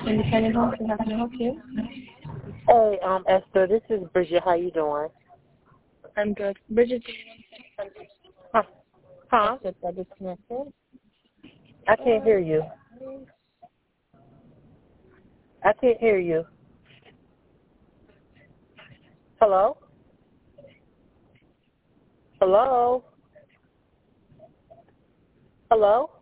Independent Home, how can I help you? Hey, Esther, this is Bridget. How you doing? I'm good. Bridget, do you want to Huh? Huh? exit that disconnected? I can't hear you. I can't hear you. Hello? Hello? Hello?